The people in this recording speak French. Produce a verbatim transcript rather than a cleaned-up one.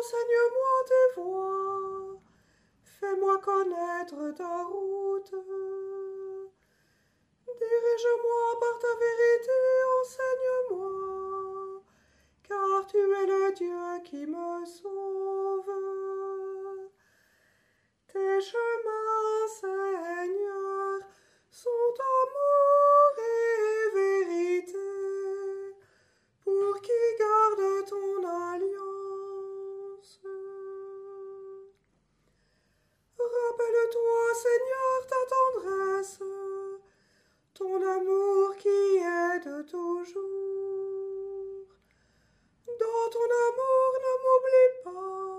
enseigne-moi tes voies, fais-moi connaître ta route. Dirige-moi par ta vérité, enseigne-moi, car tu es le Dieu qui me sauve. Tes chemins, Seigneur, sont amour et vérité, pour qui garde ton alliance. Rappelle-toi, Seigneur, ta tendresse, ton amour qui est de toujours. Dans ton amour, ne m'oublie pas,